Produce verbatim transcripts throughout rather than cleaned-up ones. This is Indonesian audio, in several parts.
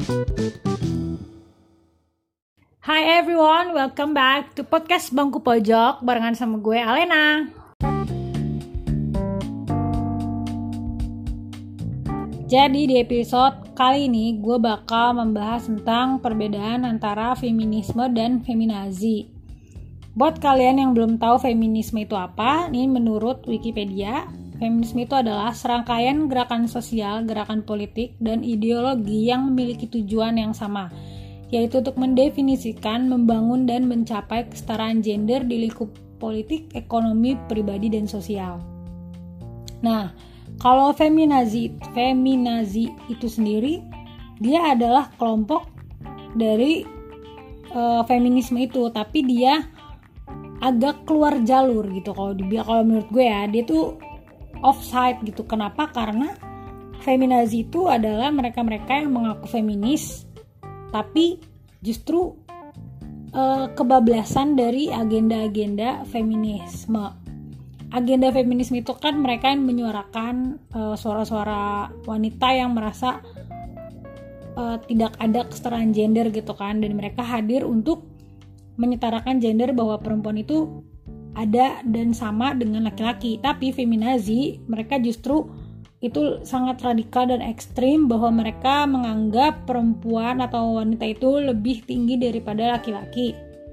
Hi everyone, welcome back to podcast Bangku Pojok barengan sama gue Alena. Jadi di episode kali ini gue bakal membahas tentang perbedaan antara feminisme dan feminazi. Buat kalian yang belum tahu feminisme itu apa, ini menurut Wikipedia, feminisme itu adalah serangkaian gerakan sosial, gerakan politik, dan ideologi yang memiliki tujuan yang sama, yaitu untuk mendefinisikan, membangun, dan mencapai kesetaraan gender di lingkup politik, ekonomi, pribadi, dan sosial. Nah, kalau feminazi, feminazi itu sendiri, dia adalah kelompok dari uh, feminisme itu, tapi dia agak keluar jalur gitu. Kalau dibilang, kalau menurut gue ya, dia tuh offside gitu. Kenapa? Karena feminazi itu adalah mereka-mereka yang mengaku feminis, tapi justru uh, kebablasan dari agenda-agenda feminisme. Agenda feminisme itu kan mereka yang menyuarakan uh, suara-suara wanita yang merasa uh, tidak ada kesetaraan gender gitu kan, dan mereka hadir untuk menyetarakan gender bahwa perempuan itu ada dan sama dengan laki-laki. Tapi feminazi mereka justru itu sangat radikal dan ekstrim, bahwa mereka menganggap perempuan atau wanita itu lebih tinggi daripada laki-laki.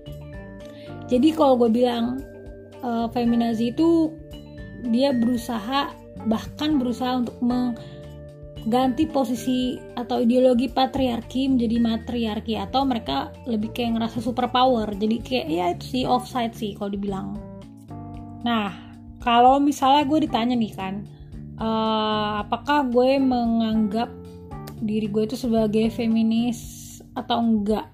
Jadi kalau gue bilang uh, feminazi itu dia berusaha, bahkan berusaha untuk mengganti posisi atau ideologi patriarki menjadi matriarki, atau mereka lebih kayak ngerasa superpower. Jadi kayak ya itu sih offside sih kalau dibilang. Nah, kalau misalnya gue ditanya nih kan, Uh, apakah gue menganggap diri gue itu sebagai feminis atau enggak?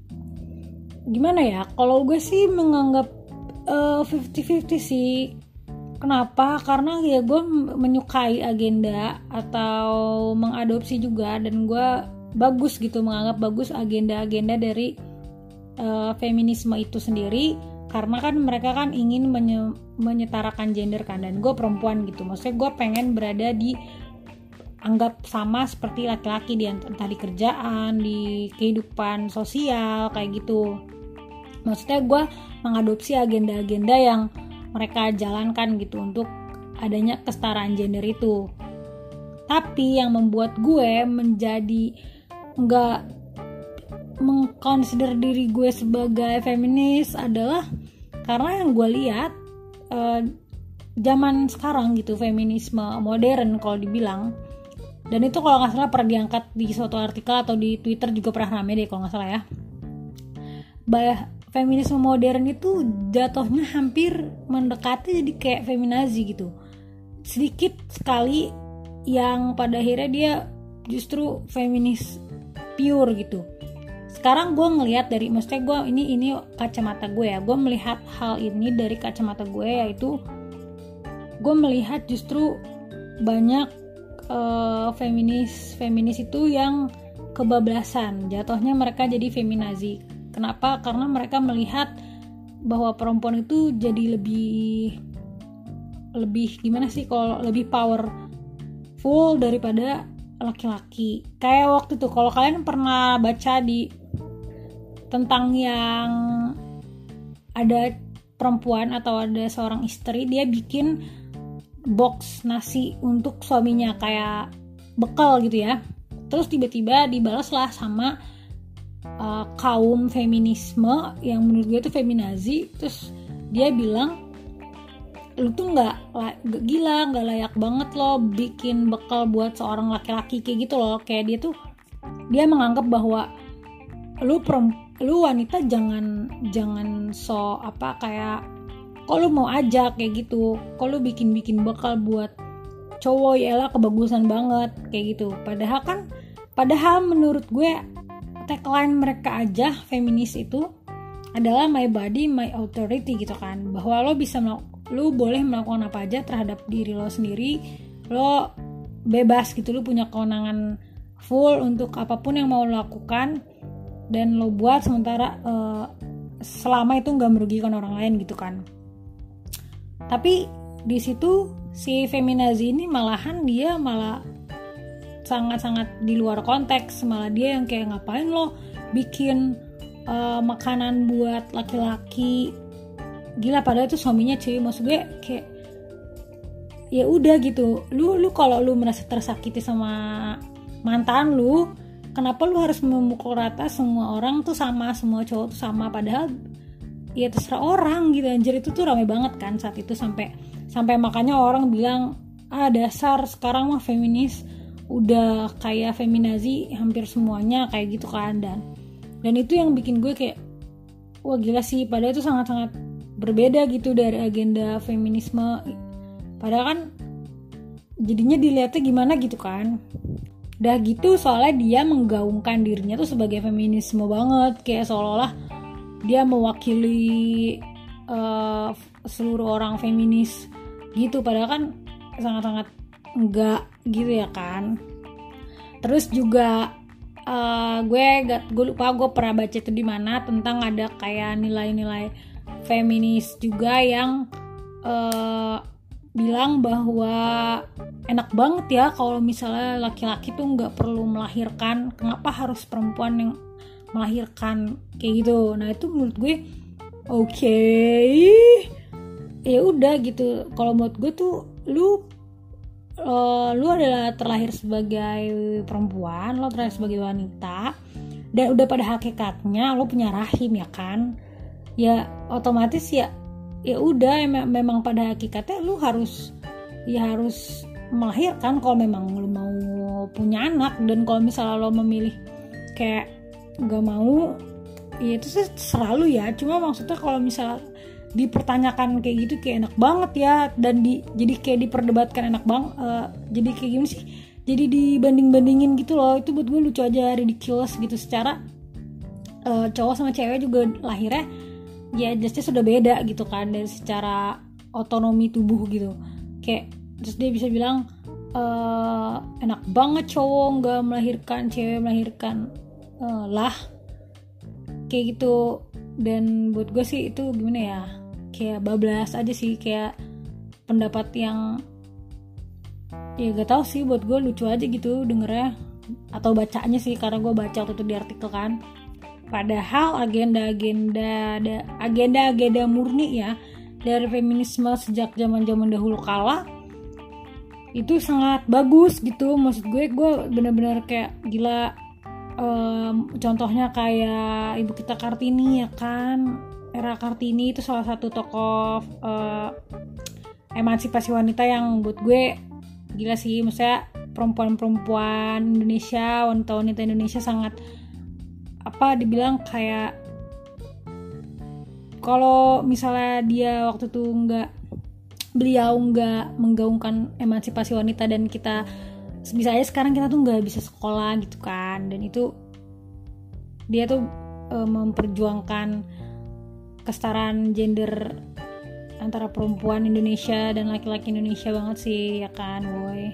Gimana ya? Kalau gue sih menganggap uh, fifty-fifty sih. Kenapa? Karena ya gue menyukai agenda atau mengadopsi juga, dan gue bagus gitu, menganggap bagus agenda-agenda dari uh, feminisme itu sendiri. Karena kan mereka kan ingin menye- menyetarakan gender kan, dan gue perempuan gitu, maksudnya gue pengen berada di anggap sama seperti laki-laki, di entah di kerjaan, di kehidupan sosial kayak gitu. Maksudnya gue mengadopsi agenda-agenda yang mereka jalankan gitu untuk adanya kesetaraan gender itu. Tapi yang membuat gue menjadi nggak mengconsider diri gue sebagai feminis adalah karena yang gue lihat uh, zaman sekarang gitu, feminisme modern kalau dibilang, dan itu kalau nggak salah pernah diangkat di suatu artikel atau di Twitter juga pernah rame deh kalau nggak salah ya, bah feminisme modern itu jatuhnya hampir mendekati jadi kayak feminazi gitu. Sedikit sekali yang pada akhirnya dia justru feminis pure gitu. Sekarang gue ngelihat dari, maksudnya gue ini ini kacamata gue ya, gue melihat hal ini dari kacamata gue, yaitu gue melihat justru banyak uh, feminis feminis itu yang kebablasan, jatuhnya mereka jadi feminazi. Kenapa? Karena mereka melihat bahwa perempuan itu jadi lebih lebih gimana sih, kalau lebih powerful daripada laki-laki. Kayak waktu itu, kalau kalian pernah baca di tentang yang ada perempuan atau ada seorang istri, dia bikin box nasi untuk suaminya kayak bekal gitu ya, terus tiba-tiba dibalaslah sama uh, kaum feminisme yang menurut gue itu feminazi. Terus dia bilang, lu tuh nggak gila, nggak layak banget lo bikin bekal buat seorang laki-laki kayak gitu loh. Kayak dia tuh dia menganggap bahwa lu perempuan, lu wanita jangan jangan so apa kayak kok lu mau aja kayak gitu, kok lu bikin-bikin bekal buat cowok, ya lah kebagusan banget kayak gitu. Padahal kan padahal menurut gue tagline mereka aja feminis itu adalah my body my authority gitu kan, bahwa lo bisa lu boleh melakukan apa aja terhadap diri lo sendiri, lo bebas gitu, lo punya kewenangan full untuk apapun yang mau lo lakukan dan lo buat, sementara uh, selama itu nggak merugikan orang lain gitu kan. Tapi di situ si feminazi ini malahan dia malah sangat-sangat di luar konteks. Malah dia yang kayak ngapain lo bikin uh, makanan buat laki-laki, gila, padahal itu suaminya cuy. Maksud gue kayak ya udah gitu, lu lu kalau lu merasa tersakiti sama mantan lu, kenapa lu harus memukul rata semua orang tuh sama, semua cowok tuh sama? Padahal ya terserah orang gitu. Anjir, itu tuh ramai banget kan saat itu, sampai sampai makanya orang bilang, ah dasar sekarang mah feminis udah kayak feminazi hampir semuanya kayak gitu kan. Dan dan itu yang bikin gue kayak wah gila sih, padahal itu sangat-sangat berbeda gitu dari agenda feminisme. Padahal kan jadinya dilihatnya gimana gitu kan. Udah gitu soalnya dia menggaungkan dirinya tuh sebagai feminisme banget, kayak seolah-olah dia mewakili uh, seluruh orang feminis gitu, padahal kan sangat-sangat enggak gitu ya kan. Terus juga uh, gue gak, gue lupa gue pernah baca itu di mana tentang ada kayak nilai-nilai feminis juga yang uh, bilang bahwa enak banget ya kalau misalnya laki-laki tuh nggak perlu melahirkan, kenapa harus perempuan yang melahirkan kayak gitu. Nah itu menurut gue oke, okay. Ya udah gitu. Kalau menurut gue tuh lu uh, lu adalah terlahir sebagai perempuan, lo terlahir sebagai wanita, dan udah pada hakikatnya lo punya rahim ya kan. Ya otomatis ya ya udah em- memang pada hakikatnya lu harus ya harus melahirkan kalau memang lu mau punya anak. Dan kalau misalnya lo memilih kayak nggak mau, ya itu terserah lu ya. Cuma maksudnya kalau misalnya dipertanyakan kayak gitu kayak enak banget ya, dan di jadi kayak diperdebatkan enak banget, uh, jadi kayak gimana sih, jadi dibanding-bandingin gitu loh. Itu buat gue lucu aja, ridiculous gitu. Secara uh, cowok sama cewek juga lahirnya ya justnya sudah beda gitu kan, dari secara otonomi tubuh gitu. Kayak terus dia bisa bilang e, enak banget cowok nggak melahirkan, cewek melahirkan, e, lah kayak gitu. Dan buat gue sih itu gimana ya, kayak bablas aja sih, kayak pendapat yang ya gak tahu sih, buat gue lucu aja gitu dengernya atau bacanya sih, karena gue baca waktu itu di artikel kan. Padahal agenda-agenda agenda-agenda murni ya dari feminisme sejak zaman-zaman dahulu kala itu sangat bagus gitu. Maksud gue gue benar-benar kayak gila. Um, contohnya kayak ibu kita Kartini ya kan, era Kartini itu salah satu tokoh uh, emansipasi wanita yang buat gue gila sih. Maksudnya perempuan-perempuan Indonesia, wanita-wanita Indonesia sangat apa dibilang kayak kalau misalnya dia waktu itu nggak beliau nggak menggaungkan emansipasi wanita, dan kita bisa aja sekarang kita tuh nggak bisa sekolah gitu kan. Dan itu dia tuh e, memperjuangkan kesetaraan gender antara perempuan Indonesia dan laki-laki Indonesia banget sih ya kan boy.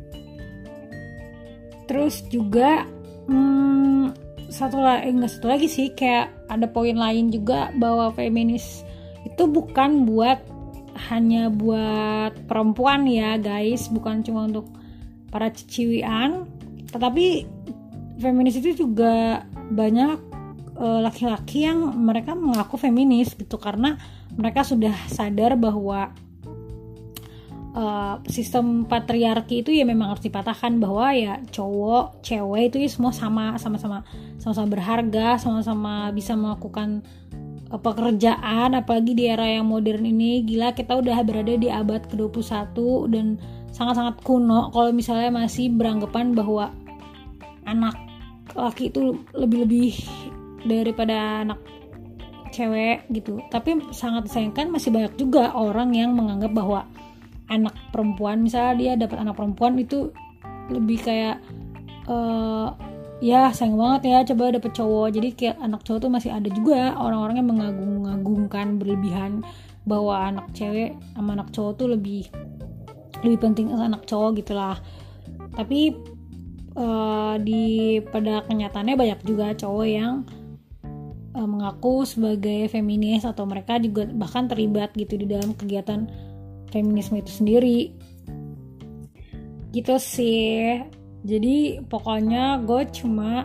Terus juga hmm, satu lagi, eh, enggak satu lagi sih, kayak ada poin lain juga bahwa feminis itu bukan buat hanya buat perempuan ya guys, bukan cuma untuk para ciciwian, tetapi feminis itu juga banyak e, laki-laki yang mereka mengaku feminis gitu, karena mereka sudah sadar bahwa Uh, sistem patriarki itu ya memang harus dipatahkan, bahwa ya cowok, cewek itu ya semua sama, sama-sama sama-sama berharga, sama-sama bisa melakukan uh, pekerjaan. Apalagi di era yang modern ini, gila kita udah berada di abad ke dua puluh satu dan sangat-sangat kuno kalau misalnya masih beranggapan bahwa anak laki itu lebih-lebih daripada anak cewek gitu. Tapi sangat disayangkan masih banyak juga orang yang menganggap bahwa anak perempuan, misalnya dia dapat anak perempuan itu lebih kayak uh, ya sayang banget ya coba dapet cowok. Jadi kayak anak cowok tuh masih ada juga orang-orang yang mengagung-agungkan berlebihan bahwa anak cewek sama anak cowok tuh lebih lebih penting anak cowok gitulah. Tapi uh, di pada kenyataannya banyak juga cowok yang uh, mengaku sebagai feminis, atau mereka juga bahkan terlibat gitu di dalam kegiatan feminisme itu sendiri gitu sih. Jadi pokoknya gue cuma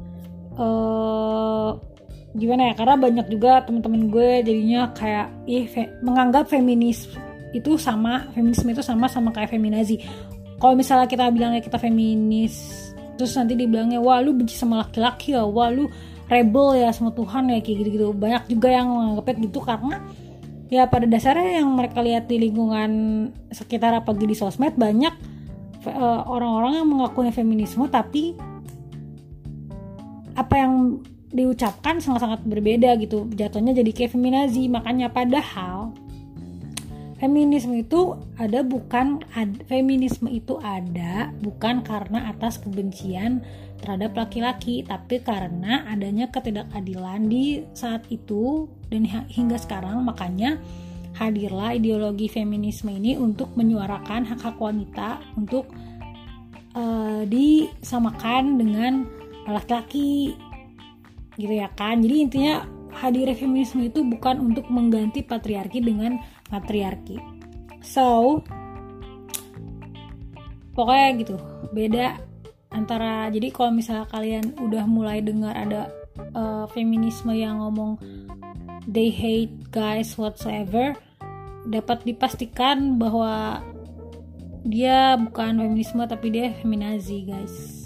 uh, gimana ya, karena banyak juga teman-teman gue jadinya kayak ih fe- menganggap feminis itu sama feminisme itu sama sama kayak feminazi. Kalau misalnya kita bilangnya kita feminis, terus nanti dibilangnya wah lu benci sama laki-laki ya, wah lu rebel ya sama Tuhan ya, kayak gitu-gitu. Banyak juga yang menganggapnya gitu karena ya pada dasarnya yang mereka lihat di lingkungan sekitar apalagi di sosmed banyak uh, orang-orang yang mengakui feminisme tapi apa yang diucapkan sangat-sangat berbeda gitu, jatuhnya jadi kayak feminazi. Makanya padahal feminisme itu ada bukan ad, feminisme itu ada bukan karena atas kebencian terhadap laki-laki, tapi karena adanya ketidakadilan di saat itu dan hingga sekarang. Makanya hadirlah ideologi feminisme ini untuk menyuarakan hak-hak wanita untuk uh, disamakan dengan laki-laki gitu ya kan. Jadi intinya hadirnya feminisme itu bukan untuk mengganti patriarki dengan matriarki. So pokoknya gitu, beda antara, jadi kalau misalnya kalian udah mulai dengar ada uh, feminisme yang ngomong they hate guys whatsoever, dapat dipastikan bahwa dia bukan feminisme tapi dia feminazi guys.